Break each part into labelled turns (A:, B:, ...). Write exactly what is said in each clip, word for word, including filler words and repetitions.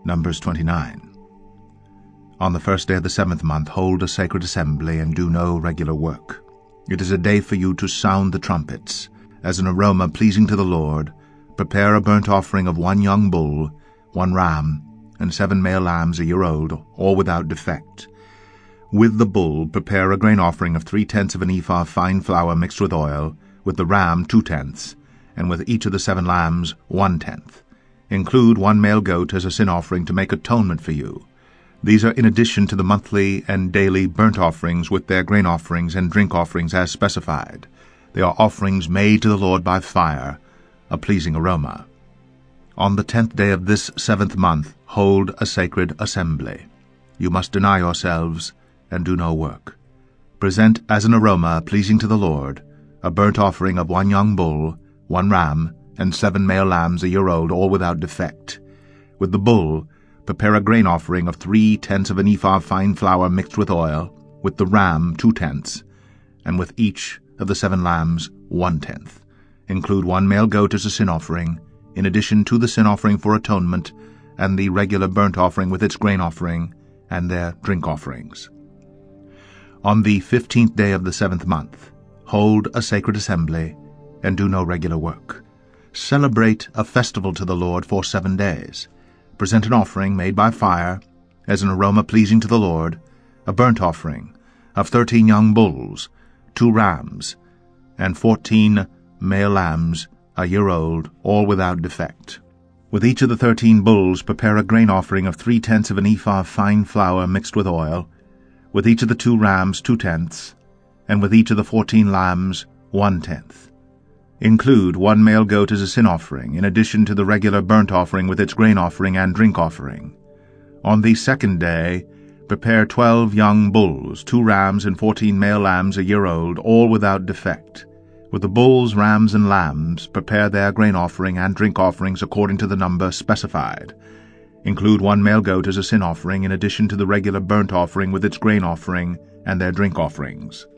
A: Numbers twenty-nine. On the first day of the seventh month hold a sacred assembly, and do no regular work. It is a day for you to sound the trumpets. As an aroma pleasing to the Lord, prepare a burnt offering of one young bull, one ram, and seven male lambs a year old, all without defect. With the bull prepare a grain offering of three-tenths of an ephah of fine flour mixed with oil, with the ram two-tenths, and with each of the seven lambs one-tenth. Include one male goat as a sin offering to make atonement for you. These are in addition to the monthly and daily burnt offerings with their grain offerings and drink offerings as specified. They are offerings made to the Lord by fire, a pleasing aroma. On the tenth day of this seventh month hold a sacred assembly. You must deny yourselves and do no work. Present as an aroma pleasing to the Lord a burnt offering of one young bull, one ram, and seven male lambs a year old, all without defect. With the bull prepare a grain offering of three-tenths of an ephah of fine flour mixed with oil, with the ram two-tenths, and with each of the seven lambs one-tenth. Include one male goat as a sin offering, in addition to the sin offering for atonement, and the regular burnt offering with its grain offering, and their drink offerings. On the fifteenth day of the seventh month hold a sacred assembly, and do no regular work. Celebrate a festival to the Lord for seven days. Present an offering made by fire, as an aroma pleasing to the Lord, a burnt offering of thirteen young bulls, two rams, and fourteen male lambs a year old, all without defect. With each of the thirteen bulls prepare a grain offering of three-tenths of an ephah of fine flour mixed with oil, with each of the two rams two-tenths, and with each of the fourteen lambs one-tenth. Include one male goat as a sin offering, in addition to the regular burnt offering with its grain offering and drink offering. On the second day prepare twelve young bulls, two rams, and fourteen male lambs a year old, all without defect. With the bulls, rams, and lambs prepare their grain offering and drink offerings according to the number specified. Include one male goat as a sin offering, in addition to the regular burnt offering with its grain offering and their drink offerings.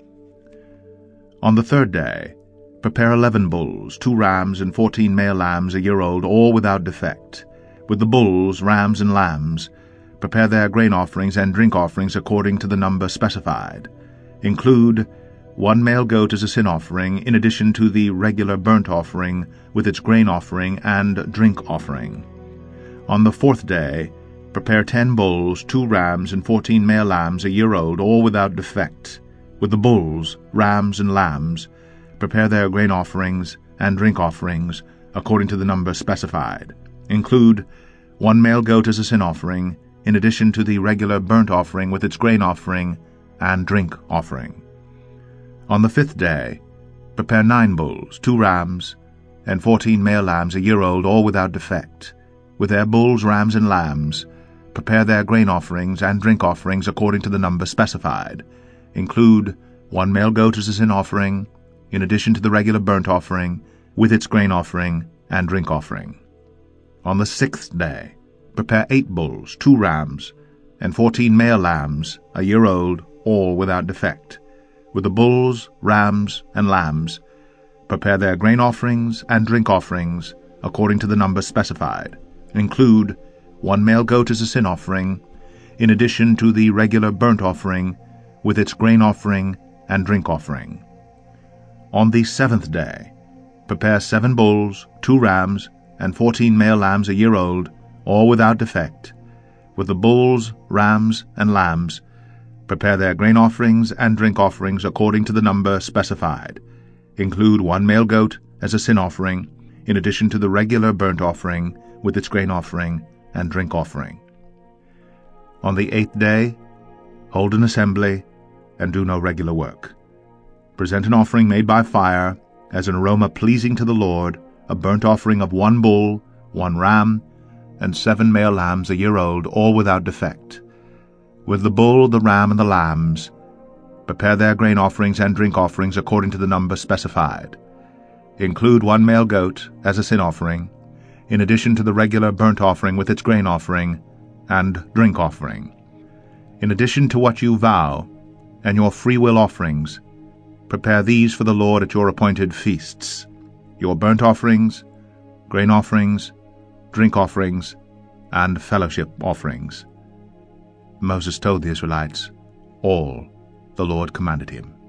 A: On the third day prepare eleven bulls, two rams, and fourteen male lambs a year old, all without defect. With the bulls, rams, and lambs prepare their grain offerings and drink offerings according to the number specified. Include one male goat as a sin offering, in addition to the regular burnt offering with its grain offering and drink offering. On the fourth day prepare ten bulls, two rams, and fourteen male lambs a year old, all without defect. With the bulls, rams, and lambs prepare their grain offerings and drink offerings according to the number specified. Include one male goat as a sin offering, in addition to the regular burnt offering with its grain offering and drink offering. On the fifth day prepare nine bulls, two rams, and fourteen male lambs a year old, all without defect. With their bulls, rams, and lambs prepare their grain offerings and drink offerings according to the number specified. Include one male goat as a sin offering, in addition to the regular burnt offering with its grain offering and drink offering. On the sixth day prepare eight bulls, two rams, and fourteen male lambs a year old, all without defect. With the bulls, rams, and lambs prepare their grain offerings and drink offerings according to the number specified. Include one male goat as a sin offering, in addition to the regular burnt offering with its grain offering and drink offering. On the seventh day prepare seven bulls, two rams, and fourteen male lambs a year old, all without defect. With the bulls, rams, and lambs prepare their grain offerings and drink offerings according to the number specified. Include one male goat as a sin offering, in addition to the regular burnt offering with its grain offering and drink offering. On the eighth day hold an assembly, and do no regular work. Present an offering made by fire, as an aroma pleasing to the Lord, a burnt offering of one bull, one ram, and seven male lambs a year old, all without defect. With the bull, the ram, and the lambs prepare their grain offerings and drink offerings according to the number specified. Include one male goat as a sin offering, in addition to the regular burnt offering with its grain offering and drink offering. In addition to what you vow and your freewill offerings, prepare these for the Lord at your appointed feasts: your burnt offerings, grain offerings, drink offerings, and fellowship offerings. Moses told the Israelites all the Lord commanded him.